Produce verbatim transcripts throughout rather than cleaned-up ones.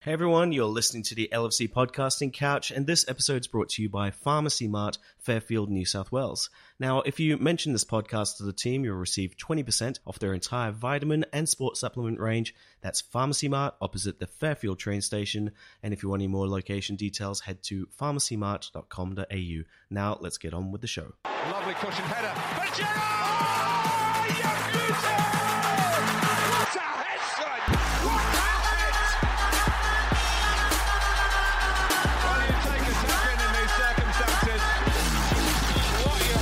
Hey everyone, you're listening to the L F C Podcasting Couch, and this episode's brought to you by Pharmacy Mart, Fairfield, New South Wales. Now, if you mention this podcast to the team, you'll receive twenty percent off their entire vitamin and sports supplement range. That's Pharmacy Mart, opposite the Fairfield train station. And if you want any more location details, head to pharmacy mart dot com dot a u. Now, let's get on with the show. Lovely cushion header. But Gerrard! Yakuza! What a head, son! What a head! Well, you take a second in these circumstances. What you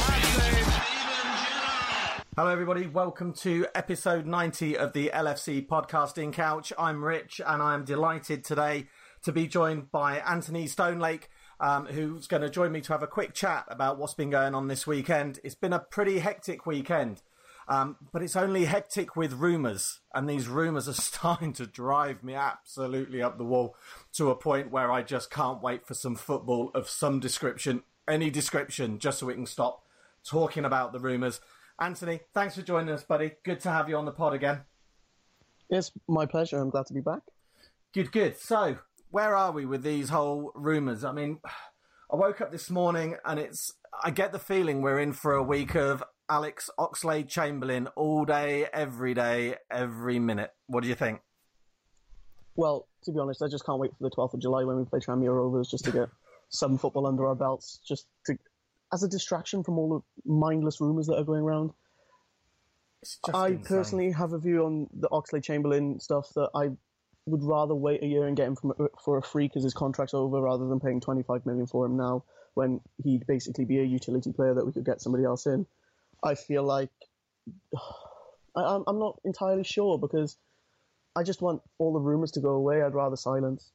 have seen. Hello everybody, welcome to episode ninety of the L F C Podcasting Couch. I'm Rich and I am delighted today to be joined by Anthony Stonelake, um, who's going to join me to have a quick chat about what's been going on this weekend. It's been a pretty hectic weekend, um, but it's only hectic with rumours, and these rumours are starting to drive me absolutely up the wall to a point where I just can't wait for some football of some description, any description, just so we can stop talking about the rumours. Anthony, thanks for joining us, buddy. Good to have you on the pod again. It's my pleasure. I'm glad to be back. Good, good. So, where are we with these whole rumours? I mean, I woke up this morning and it's, I get the feeling we're in for a week of Alex Oxlade-Chamberlain all day, every day, every minute. What do you think? Well, to be honest, I just can't wait for the twelfth of July when we play Tranmere Rovers just to get some football under our belts, just to, as a distraction from all the mindless rumours that are going around. I insane. personally have a view on the Oxlade-Chamberlain stuff that I would rather wait a year and get him from, for a free because his contract's over rather than paying twenty-five million dollars for him now when he'd basically be a utility player that we could get somebody else in. I feel like I, I'm not entirely sure because I just want all the rumours to go away. I'd rather silence.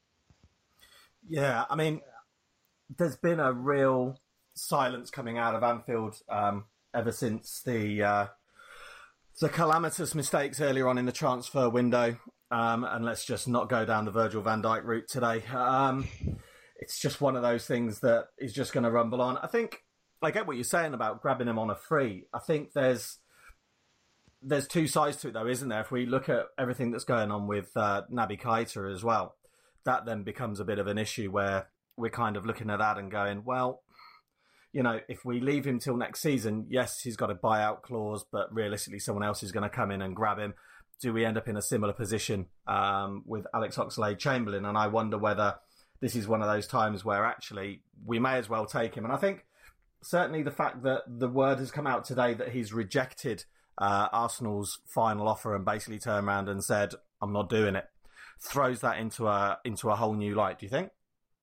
Yeah, I mean, there's been a real silence coming out of Anfield um, ever since the uh, the calamitous mistakes earlier on in the transfer window. Um, and let's just not go down the Virgil van Dijk route today. Um, it's just one of those things that is just going to rumble on. I think I get what you're saying about grabbing him on a free. I think there's there's two sides to it, though, isn't there? If we look at everything that's going on with uh, Naby Keita as well, that then becomes a bit of an issue where we're kind of looking at that and going, well, you know, if we leave him till next season, yes, he's got a buyout clause, but realistically someone else is going to come in and grab him. Do we end up in a similar position um, with Alex Oxlade-Chamberlain? And I wonder whether this is one of those times where actually we may as well take him. And I think certainly the fact that the word has come out today that he's rejected uh, Arsenal's final offer and basically turned around and said, I'm not doing it, throws that into a into a whole new light, do you think?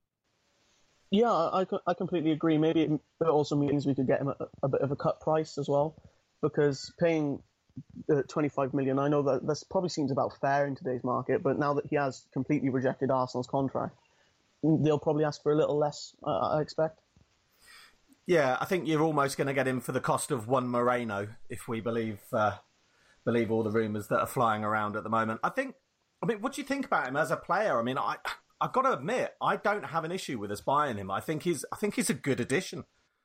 Yeah, I, I completely agree. Maybe it also means we could get him a, a bit of a cut price as well, because paying uh, twenty-five million dollars, I know that this probably seems about fair in today's market, but now that he has completely rejected Arsenal's contract, they'll probably ask for a little less, uh, I expect. Yeah, I think you're almost going to get him for the cost of one Moreno, if we believe uh, believe all the rumours that are flying around at the moment. I think, I mean, what do you think about him as a player? I mean, I... I've got to admit, I don't have an issue with us buying him. I think he's, I think he's a good addition.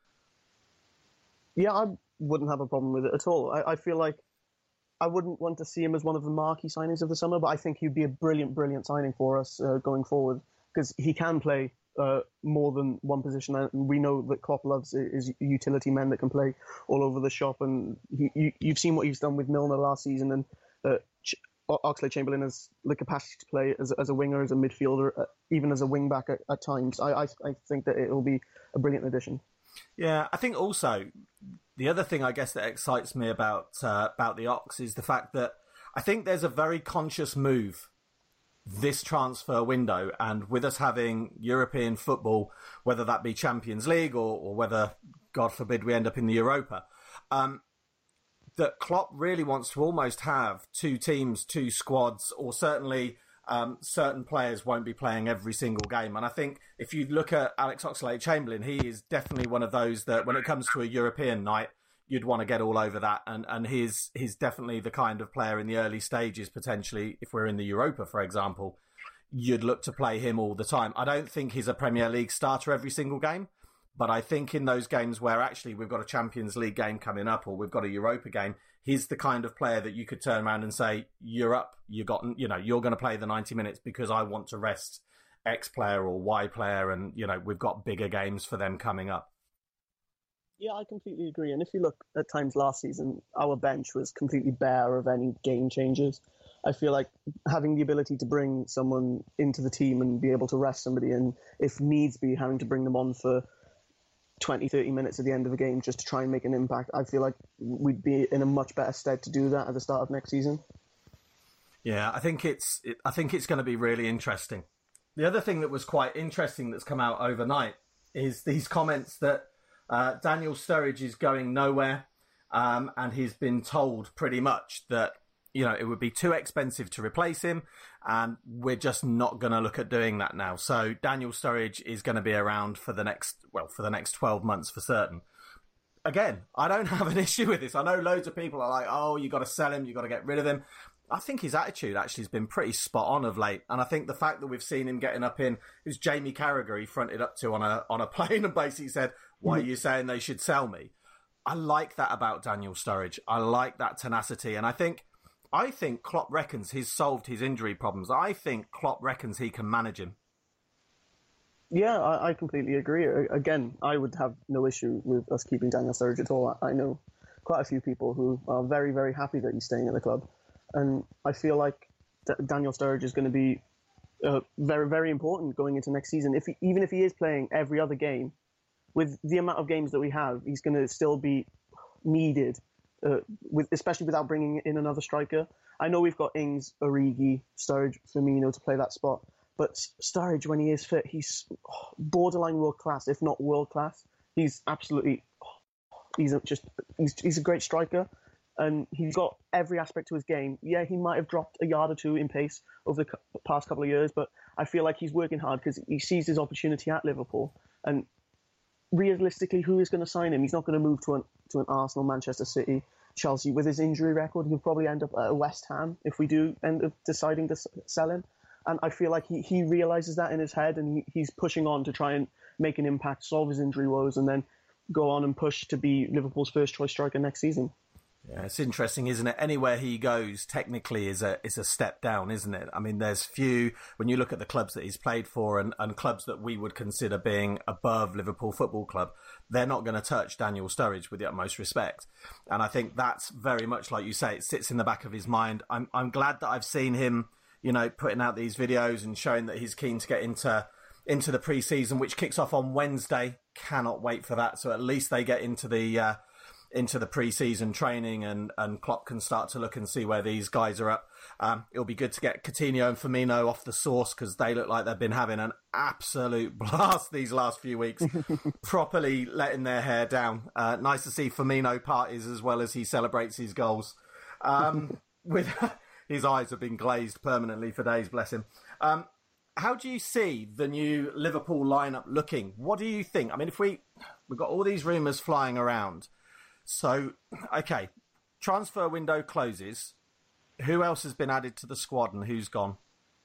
Yeah, I wouldn't have a problem with it at all. I, I feel like I wouldn't want to see him as one of the marquee signings of the summer, but I think he'd be a brilliant, brilliant signing for us uh, going forward because he can play uh, more than one position. And we know that Klopp loves is utility men that can play all over the shop, and he, you, you've seen what he's done with Milner last season, and uh, Oxlade-Chamberlain has the capacity to play as, as a winger, as a midfielder, uh, even as a wing-back at, at times. I, I I think that it will be a brilliant addition. Yeah, I think also the other thing I guess that excites me about uh, about the Ox is the fact that I think there's a very conscious move this transfer window, and with us having European football, whether that be Champions League or, or whether, God forbid, we end up in the Europa, um, that Klopp really wants to almost have two teams, two squads, or certainly um, certain players won't be playing every single game. And I think if you look at Alex Oxlade-Chamberlain, he is definitely one of those that when it comes to a European night, you'd want to get all over that. And, and he's, he's definitely the kind of player in the early stages, potentially, if we're in the Europa, for example, you'd look to play him all the time. I don't think he's a Premier League starter every single game. But I think in those games where actually we've got a Champions League game coming up or we've got a Europa game, he's the kind of player that you could turn around and say, you're up, you got, you know, you're going to play the ninety minutes because I want to rest X player or Y player, and you know we've got bigger games for them coming up. Yeah, I completely agree. And if you look at times last season, our bench was completely bare of any game changes. I feel like having the ability to bring someone into the team and be able to rest somebody, and if needs be, having to bring them on for twenty, thirty minutes at the end of a game just to try and make an impact, I feel like we'd be in a much better stead to do that at the start of next season. Yeah, I think it's it, I think it's going to be really interesting. The other thing that was quite interesting that's come out overnight is these comments that uh, Daniel Sturridge is going nowhere, um, and he's been told pretty much that you know it would be too expensive to replace him, and we're just not going to look at doing that now. So Daniel Sturridge is going to be around for the next well for the next twelve months for certain. Again, I don't have an issue with this. I know loads of people are like, "Oh, you got to sell him, you got to get rid of him." I think his attitude actually has been pretty spot on of late, and I think the fact that we've seen him getting up in, it was Jamie Carragher he fronted up to on a on a plane and basically said, "Why are you saying they should sell me?" I like that about Daniel Sturridge. I like that tenacity, and I think I think Klopp reckons he's solved his injury problems. I think Klopp reckons he can manage him. Yeah, I, I completely agree. Again, I would have no issue with us keeping Daniel Sturridge at all. I know quite a few people who are very, very happy that he's staying at the club. And I feel like D- Daniel Sturridge is going to be uh, very, very important going into next season. If he, even if he is playing every other game, with the amount of games that we have, he's going to still be needed, uh, with especially without bringing in another striker. I know we've got Ings, Origi, Sturridge, Firmino to play that spot, but Sturridge, when he is fit, he's borderline world class, if not world class. He's absolutely, he's a, just he's he's a great striker. And he's got every aspect to his game. Yeah, he might have dropped a yard or two in pace over the past couple of years, but I feel like he's working hard because he sees his opportunity at Liverpool. And realistically, who is going to sign him? He's not going to move to an to an Arsenal, Manchester City, Chelsea. With his injury record, he'll probably end up at West Ham if we do end up deciding to sell him. And I feel like he, he realises that in his head, and he, he's pushing on to try and make an impact, solve his injury woes, and then go on and push to be Liverpool's first choice striker next season. Yeah, it's interesting, isn't it? Anywhere he goes, technically, is a is a step down, isn't it? I mean, there's few, when you look at the clubs that he's played for and, and clubs that we would consider being above Liverpool Football Club, they're not going to touch Daniel Sturridge with the utmost respect. And I think that's very much like you say, it sits in the back of his mind. I'm I'm glad that I've seen him, you know, putting out these videos and showing that he's keen to get into into the pre-season, which kicks off on Wednesday. Cannot wait for that. So at least they get into the... Uh, into the pre-season training and, and Klopp can start to look and see where these guys are up. Um, it'll be good to get Coutinho and Firmino off the source because they look like they've been having an absolute blast these last few weeks, properly letting their hair down. Uh, nice to see Firmino parties as well as he celebrates his goals. Um, with his eyes have been glazed permanently for days, bless him. Um, how do you see the new Liverpool lineup looking? What do you think? I mean, if we, we've got all these rumours flying around. So, okay, transfer window closes. Who else has been added to the squad and who's gone?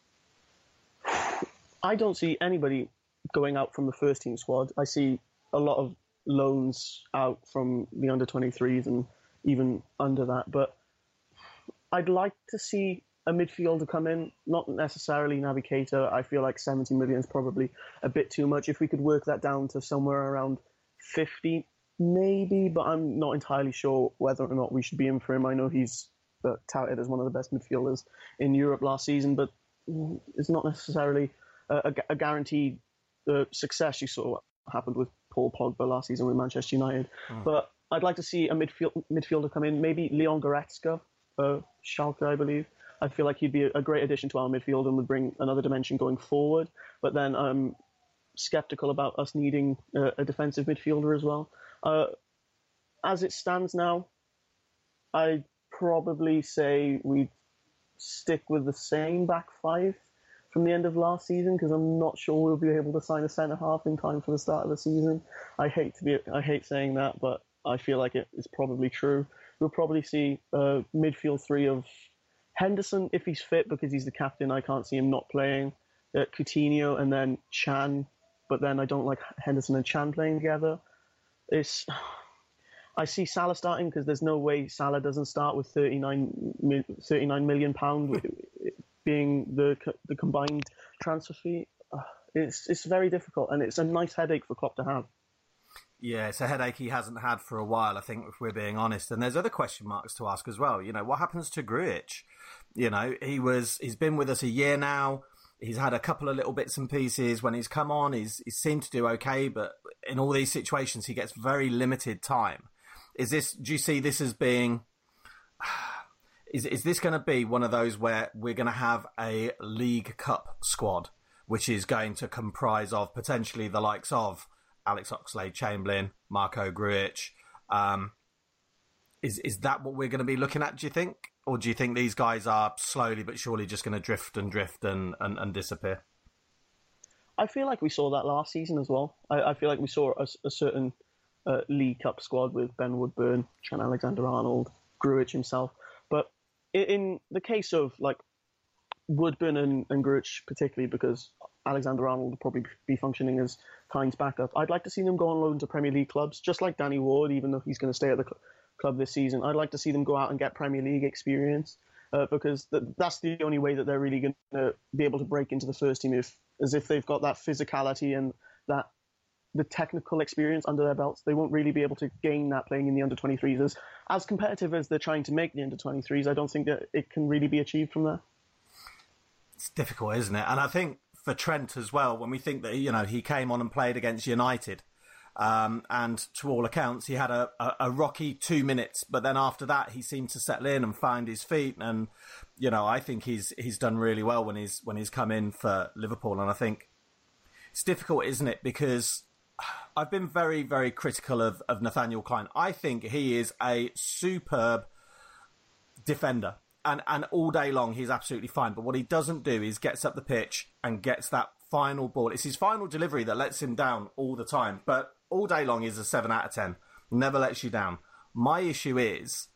I don't see anybody going out from the first team squad. I see a lot of loans out from the under twenty-threes and even under that. But I'd like to see a midfielder come in, not necessarily Naby Keita. I feel like seventy million is probably a bit too much. If we could work that down to somewhere around fifty, maybe, but I'm not entirely sure whether or not we should be in for him. I know he's uh, touted as one of the best midfielders in Europe last season, but it's not necessarily a, a, a guaranteed uh, success. You saw what happened with Paul Pogba last season with Manchester United. Mm. But I'd like to see a midfield, midfielder come in, maybe Leon Goretzka, uh, Schalke, I believe. I feel like he'd be a great addition to our midfield and would bring another dimension going forward. But then I'm sceptical about us needing uh, a defensive midfielder as well. Uh, as it stands now, I'd probably say we'd stick with the same back five from the end of last season because I'm not sure we'll be able to sign a centre half in time for the start of the season. I hate to be, I hate saying that, but I feel like it is probably true. We'll probably see a midfield three of Henderson if he's fit because he's the captain. I can't see him not playing. Uh, Coutinho and then Chan, but then I don't like Henderson and Chan playing together. It's, I see Salah starting because there's no way Salah doesn't start with thirty-nine million pounds being the the combined transfer fee. it's it's very difficult, and it's a nice headache for Klopp to have. Yeah, it's a headache he hasn't had for a while, I think, if we're being honest. And there's other question marks to ask as well. You know, what happens to Grujic? You know, he was, he's been with us a year now. He's had a couple of little bits and pieces. When he's come on, he's, he's seemed to do okay, but in all these situations, he gets very limited time. Is this, do you see this as being, is, is this going to be one of those where we're going to have a League Cup squad, which is going to comprise of potentially the likes of Alex Oxlade-Chamberlain, Marko Grujic? Um, is is that what we're going to be looking at, do you think? Or do you think these guys are slowly but surely just going to drift and drift and, and, and disappear? I feel like we saw that last season as well. I, I feel like we saw a, a certain uh, League Cup squad with Ben Woodburn, Trent Alexander-Arnold, Grujic himself. But in, in the case of like Woodburn and, and Grujic particularly, because Alexander-Arnold will probably be functioning as Kyne's backup, I'd like to see them go on loan to Premier League clubs, just like Danny Ward, even though he's going to stay at the cl- club this season. I'd like to see them go out and get Premier League experience, uh, because th- that's the only way that they're really going to be able to break into the first team, if, as if they've got that physicality and that the technical experience under their belts. They won't really be able to gain that playing in the under twenty-threes. As, as competitive as they're trying to make the under twenty-threes, I don't think that it can really be achieved from there. It's difficult, isn't it? And I think for Trent as well, when we think that, you know, he came on and played against United, um, and to all accounts, he had a, a, a rocky two minutes, but then after that, he seemed to settle in and find his feet. And, you know, I think he's he's done really well when he's when he's come in for Liverpool. And I think it's difficult, isn't it? Because I've been very, very critical of, of Nathaniel Clyne. I think he is a superb defender. And and all day long, he's absolutely fine. But what he doesn't do is gets up the pitch and gets that final ball. It's his final delivery that lets him down all the time. But all day long, he's a seven out of ten. Never lets you down. My issue is,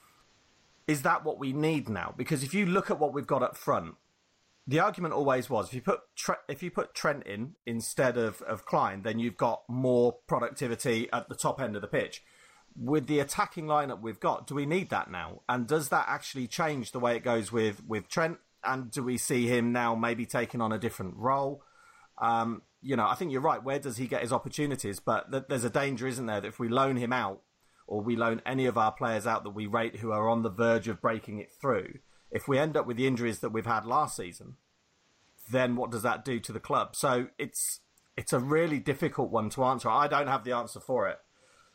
is that what we need now? Because if you look at what we've got up front, the argument always was, if you put Tre- if you put Trent in instead of, of Clyne, then you've got more productivity at the top end of the pitch. With the attacking lineup we've got, do we need that now? And does that actually change the way it goes with, with Trent? And do we see him now maybe taking on a different role? Um, you know, I think you're right. Where does he get his opportunities? But th- there's a danger, isn't there, that if we loan him out, or we loan any of our players out that we rate who are on the verge of breaking it through, if we end up with the injuries that we've had last season, then what does that do to the club? So it's it's a really difficult one to answer. I don't have the answer for it.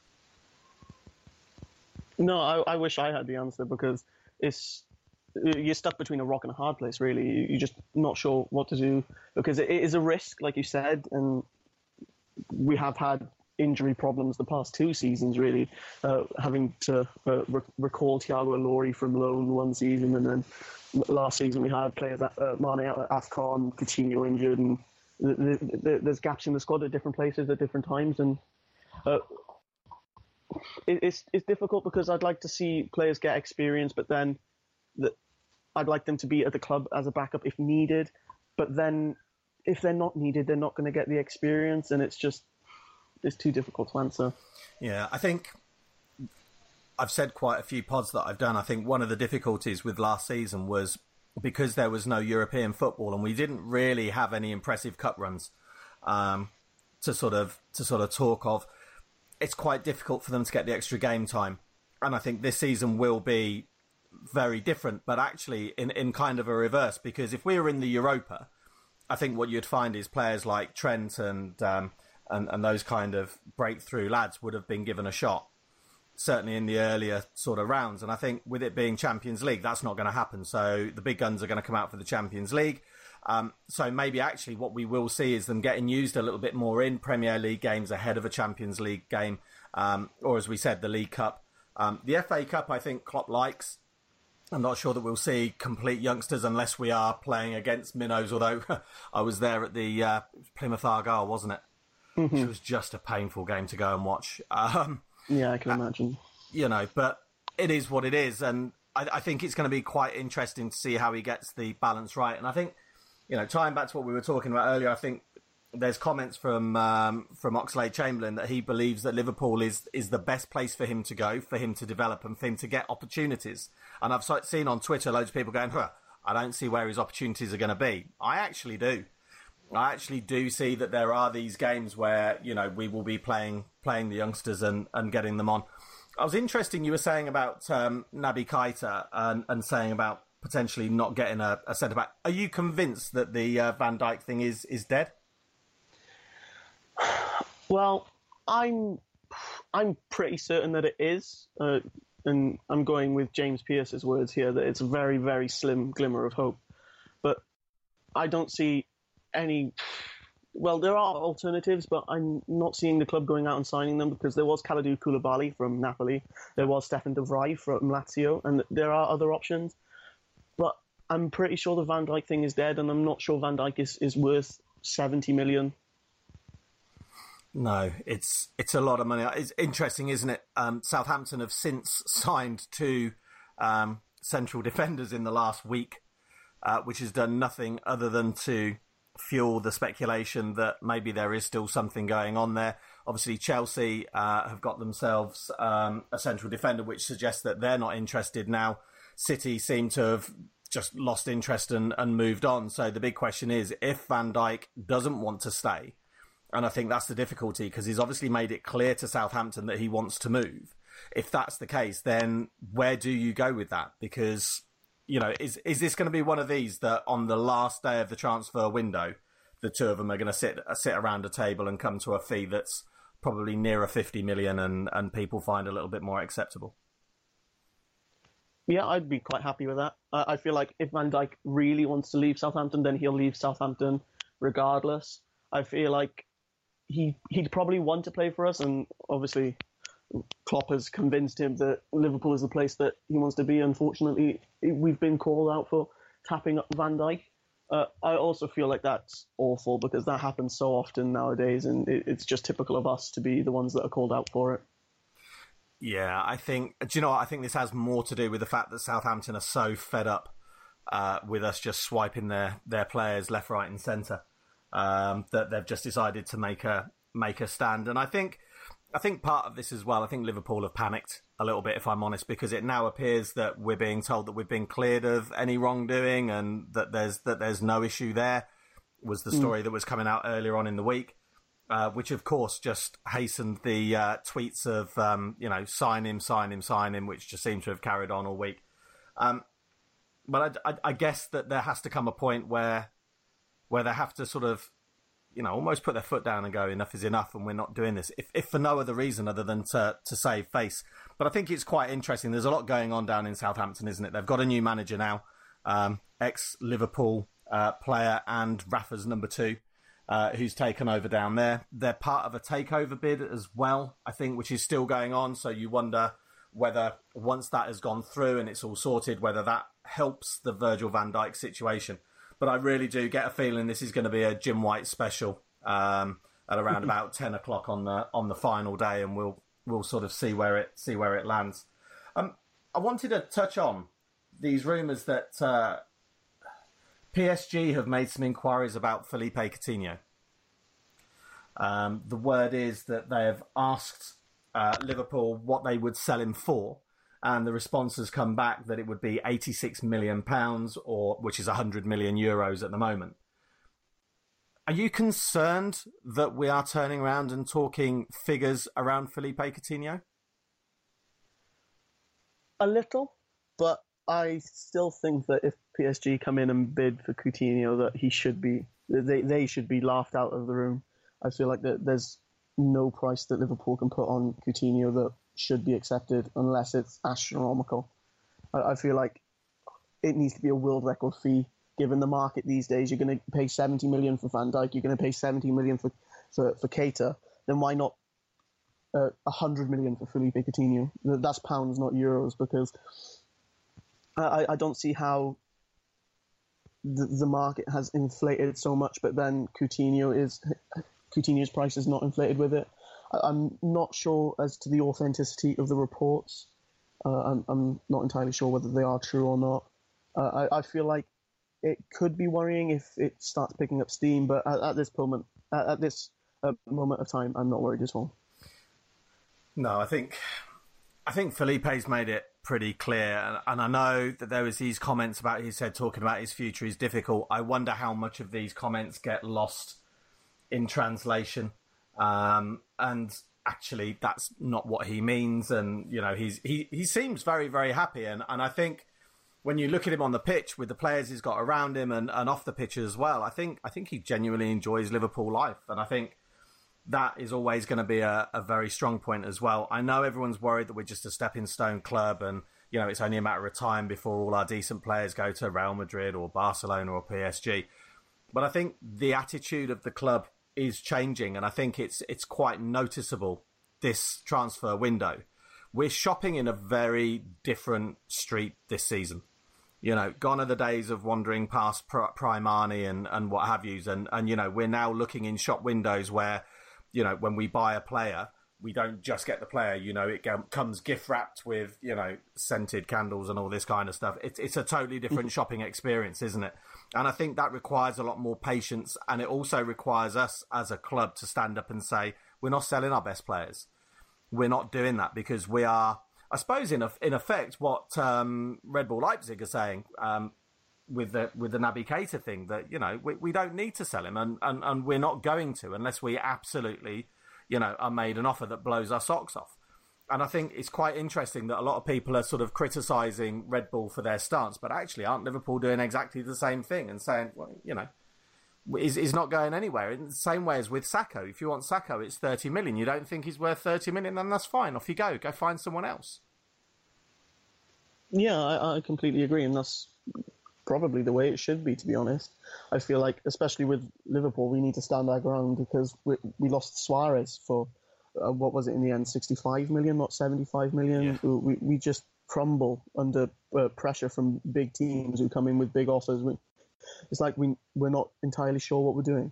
No, I, I wish I had the answer, because it's you're stuck between a rock and a hard place, really. You're just not sure what to do, because it is a risk, like you said, and we have had injury problems the past two seasons, really, uh, having to uh, re- recall Thiago Ilori from loan one season, and then last season we had players at uh, Mane out at AFCON, Coutinho injured, and th- th- th- there's gaps in the squad at different places at different times, and uh, It's it's difficult, because I'd like to see players get experience, but then the, I'd like them to be at the club as a backup if needed. But then if they're not needed, they're not going to get the experience, and it's just it's too difficult to answer. Yeah, I think I've said quite a few pods that I've done. I think one of the difficulties with last season was because there was no European football, and we didn't really have any impressive cup runs um, to sort of to sort of talk of. It's quite difficult for them to get the extra game time. And I think this season will be very different, but actually in, in kind of a reverse, because if we were in the Europa, I think what you'd find is players like Trent and, um, and, and those kind of breakthrough lads would have been given a shot, certainly in the earlier sort of rounds. And I think with it being Champions League, that's not going to happen. So the big guns are going to come out for the Champions League. Um, so maybe actually what we will see is them getting used a little bit more in Premier League games ahead of a Champions League game, um, or as we said, the League Cup. Um, the F A Cup, I think Klopp likes. I'm not sure that we'll see complete youngsters unless we are playing against minnows, although I was there at the uh, Plymouth Argyle, wasn't it? Mm-hmm. Which was just a painful game to go and watch. Um, yeah, I can imagine. Uh, you know, but it is what it is, and I, I think it's going to be quite interesting to see how he gets the balance right. And I think, you know, tying back to what we were talking about earlier, I think there's comments from um, from Oxlade-Chamberlain that he believes that Liverpool is is the best place for him to go, for him to develop and for him to get opportunities. And I've seen on Twitter loads of people going, huh, I don't see where his opportunities are going to be. I actually do. I actually do see that there are these games where, you know, we will be playing playing the youngsters and, and getting them on. I was interested, you were saying about um, Naby Keita and, and saying about potentially not getting a, a centre-back. Are you convinced that the uh, Van Dijk thing is, is dead? Well, I'm I'm pretty certain that it is. Uh, and I'm going with James Pearce's words here, that it's a very, very slim glimmer of hope. But I don't see any... Well, there are alternatives, but I'm not seeing the club going out and signing them, because there was Kalidou Koulibaly from Napoli, there was Stefan de Vrij from Lazio, and there are other options. But I'm pretty sure the Van Dijk thing is dead, and I'm not sure Van Dijk is, is worth seventy million. No, it's it's a lot of money. It's interesting, isn't it? Um, Southampton have since signed two um, central defenders in the last week, uh, which has done nothing other than to fuel the speculation that maybe there is still something going on there. Obviously, Chelsea uh, have got themselves um, a central defender, which suggests that they're not interested now. City seem to have just lost interest and, and moved on. So the big question is, if Van Dijk doesn't want to stay, and I think that's the difficulty, because he's obviously made it clear to Southampton that he wants to move. If that's the case, then where do you go with that? Because, you know, is is this going to be one of these that on the last day of the transfer window, the two of them are going to sit sit around a table and come to a fee that's probably nearer fifty million and, and people find a little bit more acceptable? Yeah, I'd be quite happy with that. Uh, I feel like if Van Dijk really wants to leave Southampton, then he'll leave Southampton regardless. I feel like he he'd probably want to play for us, and obviously Klopp has convinced him that Liverpool is the place that he wants to be. Unfortunately, we've been called out for tapping up Van Dijk. Uh, I also feel like that's awful, because that happens so often nowadays, and it, it's just typical of us to be the ones that are called out for it. Yeah, I think, do you know what? I think this has more to do with the fact that Southampton are so fed up uh, with us just swiping their, their players left, right and centre, um, that they've just decided to make a make a stand. And I think I think part of this as well, I think Liverpool have panicked a little bit, if I'm honest, because it now appears that we're being told that we've been cleared of any wrongdoing and that there's that there's no issue there, was the story mm. that was coming out earlier on in the week. Uh, which, of course, just hastened the uh, tweets of, um, you know, sign him, sign him, sign him, which just seemed to have carried on all week. Um, but I, I, I guess that there has to come a point where where they have to sort of, you know, almost put their foot down and go, enough is enough, and we're not doing this, if, if for no other reason other than to, to save face. But I think it's quite interesting. There's a lot going on down in Southampton, isn't it? They've got a new manager now, um, ex-Liverpool uh, player and Rafa's number two. Uh, who's taken over down there. They're part of a takeover bid as well, I think, which is still going on. So you wonder whether once that has gone through and it's all sorted, whether that helps the Virgil van Dijk situation. But I really do get a feeling this is going to be a Jim White special um, at around about ten o'clock on the on the final day, and we'll we'll sort of see where it see where it lands. Um, I wanted to touch on these rumours that Uh, P S G have made some inquiries about Felipe Coutinho. Um, the word is that they have asked uh, Liverpool what they would sell him for, and the response has come back that it would be eighty-six million pounds, or which is one hundred million euros at the moment. Are you concerned that we are turning around and talking figures around Felipe Coutinho? A little, but I still think that if P S G come in and bid for Coutinho, that he should be they they should be laughed out of the room. I feel like that there's no price that Liverpool can put on Coutinho that should be accepted unless it's astronomical. I, I feel like it needs to be a world record fee. Given the market these days, you're going to pay seventy million for Van Dijk, you're going to pay seventy million for for, for Keita. Then why not uh, one hundred million for Felipe Coutinho? That's pounds, not euros, because I, I don't see how the, the market has inflated so much, but then Coutinho is Coutinho's price is not inflated with it. I, I'm not sure as to the authenticity of the reports. Uh, I'm, I'm not entirely sure whether they are true or not. Uh, I, I feel like it could be worrying if it starts picking up steam, but at, at this moment, at, at this uh, moment of time, I'm not worried at all. No, I think I think Felipe's made it pretty clear, and, and I know that there was these comments about, he said, talking about his future is difficult. I wonder how much of these comments get lost in translation, um, and actually that's not what he means. And you know, he's he he seems very very happy, and and I think when you look at him on the pitch with the players he's got around him and, and off the pitch as well, I think I think he genuinely enjoys Liverpool life, and I think that is always going to be a, a very strong point as well. I know everyone's worried that we're just a stepping stone club and, you know, it's only a matter of time before all our decent players go to Real Madrid or Barcelona or P S G. But I think the attitude of the club is changing, and I think it's it's quite noticeable this transfer window. We're shopping in a very different street this season. You know, gone are the days of wandering past Primani and, and what have yous. And, and, you know, we're now looking in shop windows where, you know, when we buy a player, we don't just get the player, you know, it comes gift wrapped with, you know, scented candles and all this kind of stuff. It's, it's a totally different shopping experience, isn't it? And I think that requires a lot more patience. And it also requires us as a club to stand up and say, we're not selling our best players. We're not doing that because we are, I suppose, in a, in effect, what um, Red Bull Leipzig are saying um, with the with the Naby Keita thing, that, you know, we, we don't need to sell him, and, and, and we're not going to unless we absolutely, you know, are made an offer that blows our socks off. And I think it's quite interesting that a lot of people are sort of criticising Red Bull for their stance, but actually aren't Liverpool doing exactly the same thing and saying, well, you know, is is not going anywhere. In the same way as with Sacco. If you want Sacco, it's thirty million. You don't think he's worth thirty million, then that's fine. Off you go. Go find someone else. Yeah, I, I completely agree, and that's probably the way it should be, to be honest. I feel like, especially with Liverpool, we need to stand our ground because we, we lost Suarez for, uh, what was it in the end, sixty-five million, not seventy-five million? Yeah. We, we just crumble under uh, pressure from big teams who come in with big offers. We, it's like we, we're not entirely sure what we're doing.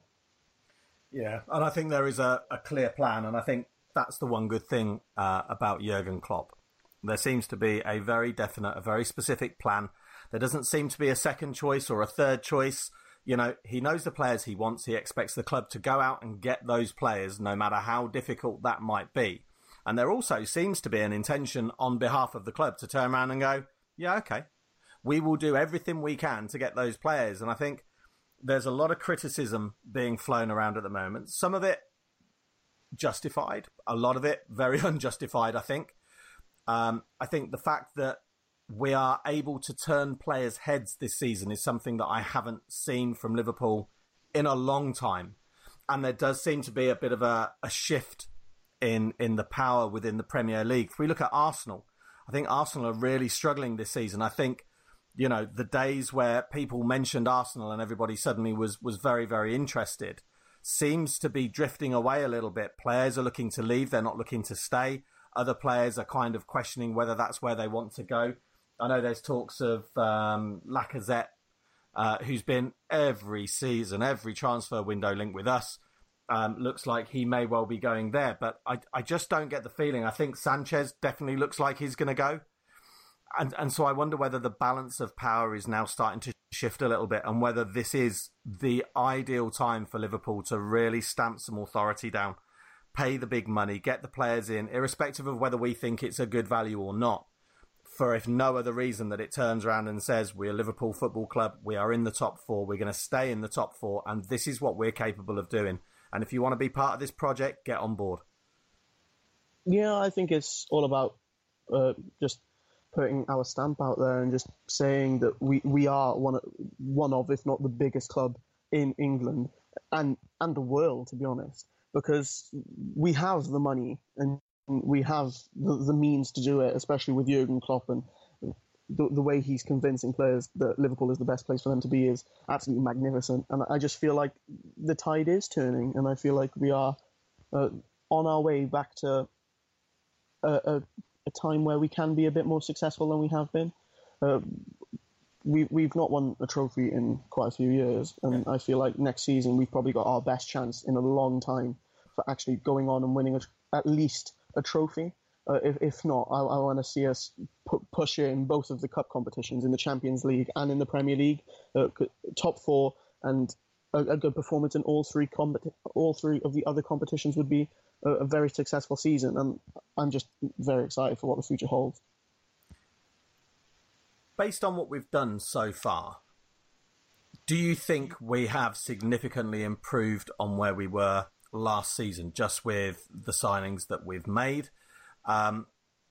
Yeah, and I think there is a, a clear plan, and I think that's the one good thing uh, about Jurgen Klopp. There seems to be a very definite, a very specific plan. There doesn't seem to be a second choice or a third choice. You know, he knows the players he wants. He expects the club to go out and get those players, no matter how difficult that might be. And there also seems to be an intention on behalf of the club to turn around and go, yeah, okay, we will do everything we can to get those players. And I think there's a lot of criticism being flown around at the moment. Some of it justified, a lot of it very unjustified, I think. Um, I think the fact that we are able to turn players' heads this season is something that I haven't seen from Liverpool in a long time. And there does seem to be a bit of a, a shift in, in the power within the Premier League. If we look at Arsenal, I think Arsenal are really struggling this season. I think, you know, the days where people mentioned Arsenal and everybody suddenly was, was very, very interested seems to be drifting away a little bit. Players are looking to leave. They're not looking to stay. Other players are kind of questioning whether that's where they want to go. I know there's talks of um, Lacazette, uh, who's been every season, every transfer window linked with us. Um, looks like he may well be going there, but I, I just don't get the feeling. I think Sanchez definitely looks like he's going to go. And, and so I wonder whether the balance of power is now starting to shift a little bit, and whether this is the ideal time for Liverpool to really stamp some authority down, pay the big money, get the players in, irrespective of whether we think it's a good value or not. For if no other reason that it turns around and says, we're Liverpool Football Club, we are in the top four, we're going to stay in the top four, and this is what we're capable of doing. And if you want to be part of this project, get on board. Yeah, I think it's all about uh, just putting our stamp out there and just saying that we, we are one of, one of, if not the biggest club in England and, and the world, to be honest, because we have the money and we have the, the means to do it, especially with Jurgen Klopp, and the, the way he's convincing players that Liverpool is the best place for them to be is absolutely magnificent. And I just feel like the tide is turning, and I feel like we are uh, on our way back to a, a, a time where we can be a bit more successful than we have been. Uh, we, we've not won a trophy in quite a few years, and I feel like next season we've probably got our best chance in a long time for actually going on and winning a, at least a trophy. Uh, if, if not, I, I want to see us pu- push in both of the cup competitions, in the Champions League and in the Premier League, uh, top four, and a, a good performance in all three competi- all three of the other competitions would be a, a very successful season, and I'm just very excited for what the future holds. Based on what we've done so far, do you think we have significantly improved on where we were last season, just with the signings that we've made? Um,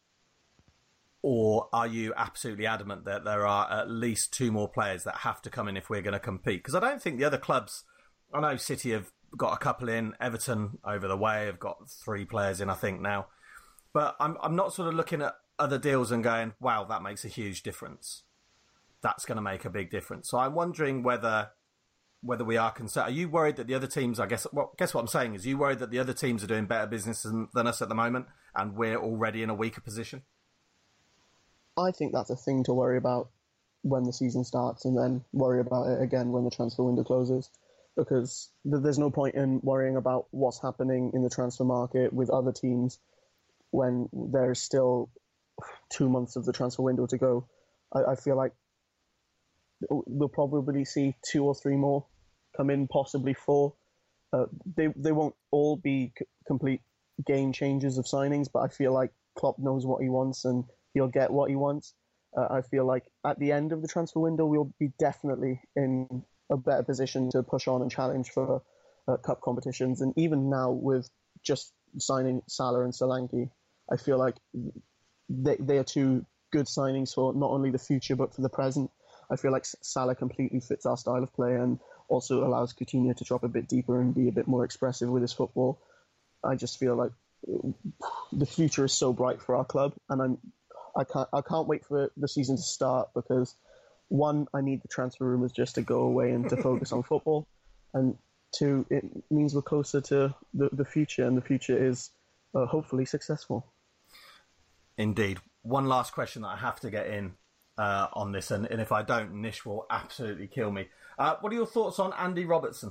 or are you absolutely adamant that there are at least two more players that have to come in if we're going to compete? Because I don't think the other clubs, I know City have got a couple in, Everton over the way have got three players in, I think, now. But I'm I'm not sort of looking at other deals and going, wow, that makes a huge difference. That's going to make a big difference. So I'm wondering whether whether we are concerned. Are you worried that the other teams, I guess, well, guess what I'm saying is, are you worried that the other teams are doing better business than, than us at the moment and we're already in a weaker position? I think that's a thing to worry about when the season starts, and then worry about it again when the transfer window closes, because th- there's no point in worrying about what's happening in the transfer market with other teams when there's still two months of the transfer window to go. I, I feel like we'll probably see two or three more come in, possibly four. Uh, they they won't all be c- complete game changers of signings, but I feel like Klopp knows what he wants and he'll get what he wants. Uh, I feel like at the end of the transfer window, we'll be definitely in a better position to push on and challenge for uh, cup competitions. And even now, with just signing Salah and Solanke, I feel like they, they are two good signings for not only the future, but for the present. I feel like Salah completely fits our style of play and also allows Coutinho to drop a bit deeper and be a bit more expressive with his football. I just feel like the future is so bright for our club, and I'm I can't I can't wait for the season to start, because one, I need the transfer rumours just to go away and to focus on football, and two, it means we're closer to the, the future, and the future is uh, hopefully successful. Indeed. One last question that I have to get in uh, on this, and, and if I don't, Nish will absolutely kill me. Uh, what are your thoughts on Andy Robertson?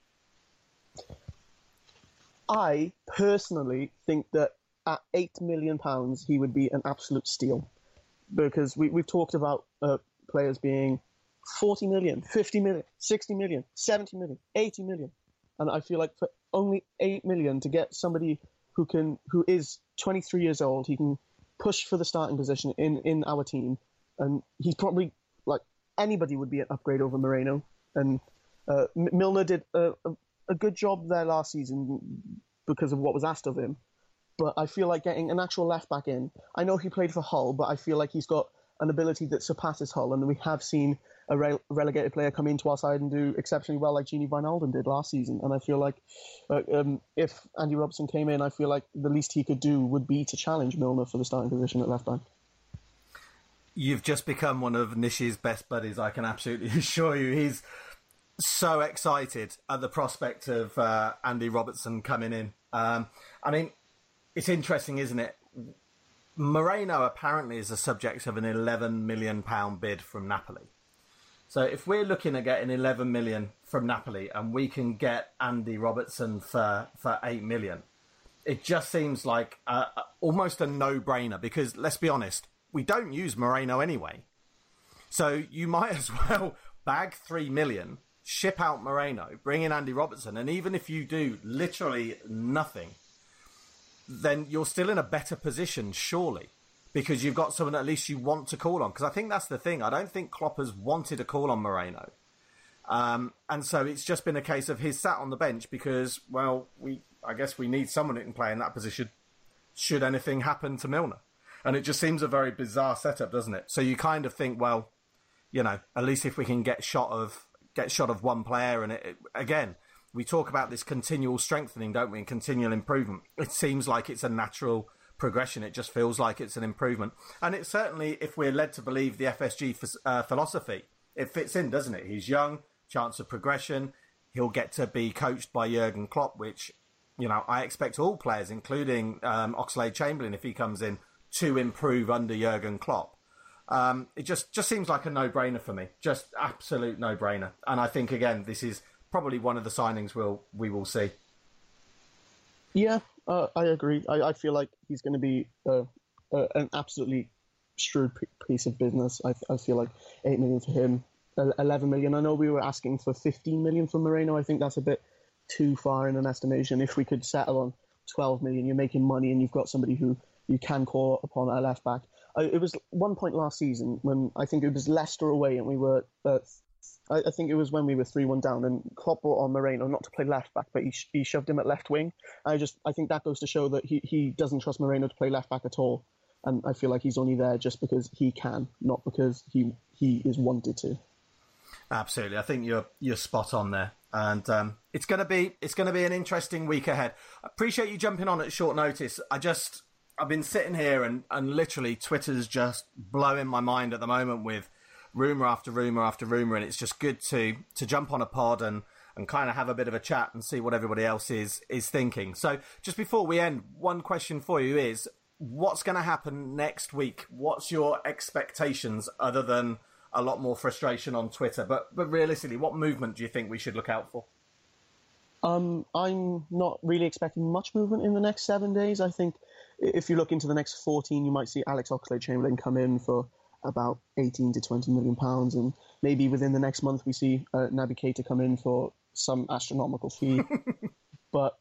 I personally think that at eight million pounds, he would be an absolute steal, because we, we've talked about uh, players being forty million, fifty million, sixty million, seventy million, eighty million. And I feel like for only eight million to get somebody who can, who is twenty-three years old, he can push for the starting position in, in our team. And he's probably, like, anybody would be an upgrade over Moreno. And uh, Milner did a, a, a good job there last season because of what was asked of him. But I feel like getting an actual left-back in, I know he played for Hull, but I feel like he's got an ability that surpasses Hull, and we have seen a re- relegated player come into our side and do exceptionally well, like Gini Wijnaldum did last season. And I feel like uh, um, if Andy Robertson came in, I feel like the least he could do would be to challenge Milner for the starting position at left-back. You've just become one of Nish's best buddies, I can absolutely assure you. He's so excited at the prospect of uh, Andy Robertson coming in. Um, I mean, it's interesting, isn't it? Moreno apparently is the subject of an eleven million pounds bid from Napoli. So if we're looking at getting eleven million pounds from Napoli and we can get Andy Robertson for, for eight million pounds, it just seems like a, a, almost a no-brainer, because let's be honest, we don't use Moreno anyway. So you might as well bag three million pounds, ship out Moreno, bring in Andy Robertson, and even if you do literally nothing, then you're still in a better position, surely, because you've got someone at least you want to call on. Because I think that's the thing. I don't think Klopp has wanted to call on Moreno. Um, and so it's just been a case of he's sat on the bench because, well, we I guess we need someone who can play in that position should anything happen to Milner. And it just seems a very bizarre setup, doesn't it? So you kind of think, well, you know, at least if we can get shot of get shot of one player, and it, it, again, we talk about this continual strengthening, don't we, and continual improvement. It seems like it's a natural progression. It just feels like it's an improvement. And it certainly, if we're led to believe the F S G uh, philosophy, it fits in, doesn't it? He's young, chance of progression. He'll get to be coached by Jurgen Klopp, which, you know, I expect all players, including um, Oxlade-Chamberlain, if he comes in, to improve under Jurgen Klopp. Um, it just, just seems like a no-brainer for me. Just absolute no-brainer. And I think, again, this is probably one of the signings we'll, we will see. Yeah, uh, I agree. I, I feel like he's going to be uh, uh, an absolutely shrewd p- piece of business. I, I feel like eight million for him eleven million. I know we were asking for fifteen million from Moreno. I think that's a bit too far in an estimation. If we could settle on twelve million, you're making money and you've got somebody who you can call upon at left back. I, it was one point last season when I think it was Leicester away and we were, uh, I, I think it was when we were three one down and Klopp brought on Moreno not to play left back, but he, he shoved him at left wing. I just I think that goes to show that he, he doesn't trust Moreno to play left back at all. And I feel like he's only there just because he can, not because he he is wanted to. Absolutely, I think you're you're spot on there, and um, it's gonna be it's gonna be an interesting week ahead. I appreciate you jumping on at short notice. I just I've been sitting here and, and literally Twitter's just blowing my mind at the moment with rumour after rumour after rumour, and it's just good to to jump on a pod and, and kind of have a bit of a chat and see what everybody else is is thinking. So just before we end, one question for you is, what's going to happen next week? What's your expectations other than a lot more frustration on Twitter? But but realistically, what movement do you think we should look out for? Um, I'm not really expecting much movement in the next seven days. I think if you look into the next fourteen, you might see Alex Oxlade-Chamberlain come in for about eighteen to twenty million pounds, and maybe within the next month we see uh, Naby Keita come in for some astronomical fee. But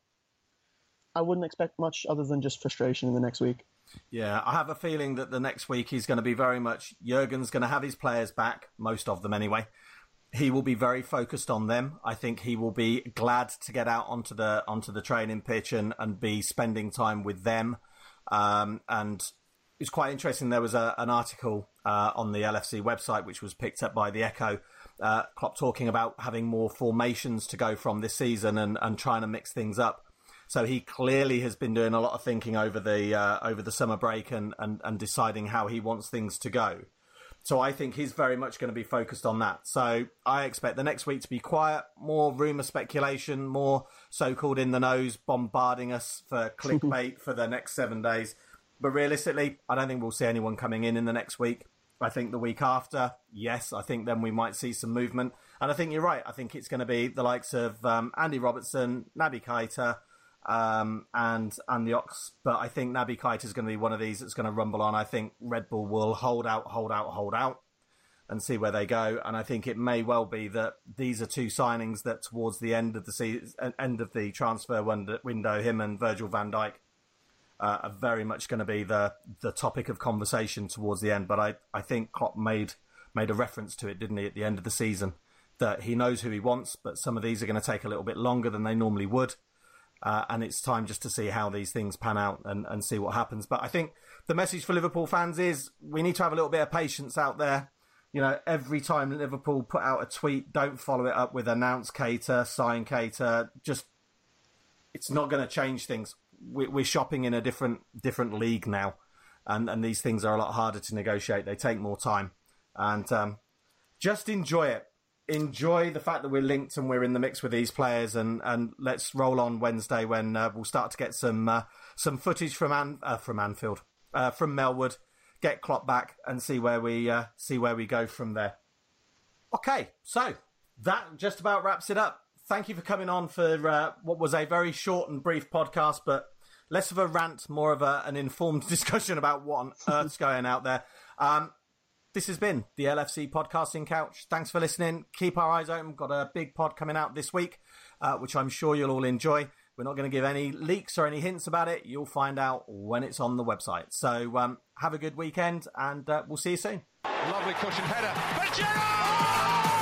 I wouldn't expect much other than just frustration in the next week. Yeah, I have a feeling that the next week he's going to be very much... Jurgen's going to have his players back, most of them anyway. He will be very focused on them. I think he will be glad to get out onto the onto the training pitch and, and be spending time with them. Um, and it's quite interesting. There was a, an article uh, on the L F C website which was picked up by the Echo, uh, Klopp talking about having more formations to go from this season and, and trying to mix things up. So he clearly has been doing a lot of thinking over the uh, over the summer break and, and, and deciding how he wants things to go. So I think he's very much going to be focused on that. So I expect the next week to be quiet, more rumour speculation, more so-called in the nose bombarding us for clickbait for the next seven days. But realistically, I don't think we'll see anyone coming in in the next week. I think the week after, yes, I think then we might see some movement. And I think you're right. I think it's going to be the likes of um, Andy Robertson, Naby Keita, Um, and and the Ox, but I think Naby Keita is going to be one of these that's going to rumble on. I think Red Bull will hold out, hold out, hold out, and see where they go. And I think it may well be that these are two signings that towards the end of the season, end of the transfer window, him and Virgil van Dijk uh, are very much going to be the the topic of conversation towards the end. But I, I think Klopp made made a reference to it, didn't he, at the end of the season, that he knows who he wants, but some of these are going to take a little bit longer than they normally would. Uh, and it's time just to see how these things pan out and, and see what happens. But I think the message for Liverpool fans is we need to have a little bit of patience out there. You know, every time Liverpool put out a tweet, don't follow it up with announce Keita, sign Keita. Just, it's not going to change things. We, we're shopping in a different different league now. And, and these things are a lot harder to negotiate. They take more time. And um, just enjoy it. Enjoy the fact that we're linked and we're in the mix with these players, and, and let's roll on Wednesday when uh, we'll start to get some uh, some footage from An- uh, from Anfield, uh, from Melwood, get Klopp back and see where we uh, see where we go from there. Okay, so that just about wraps it up. Thank you for coming on for uh, what was a very short and brief podcast, but less of a rant, more of a, an informed discussion about what on earth's going out there. Um, This has been the L F C Podcasting Couch. Thanks for listening. Keep our eyes open. We've got a big pod coming out this week, uh, which I'm sure you'll all enjoy. We're not going to give any leaks or any hints about it. You'll find out when it's on the website. So um, have a good weekend, and uh, we'll see you soon. Lovely cushion header. But Gerrard!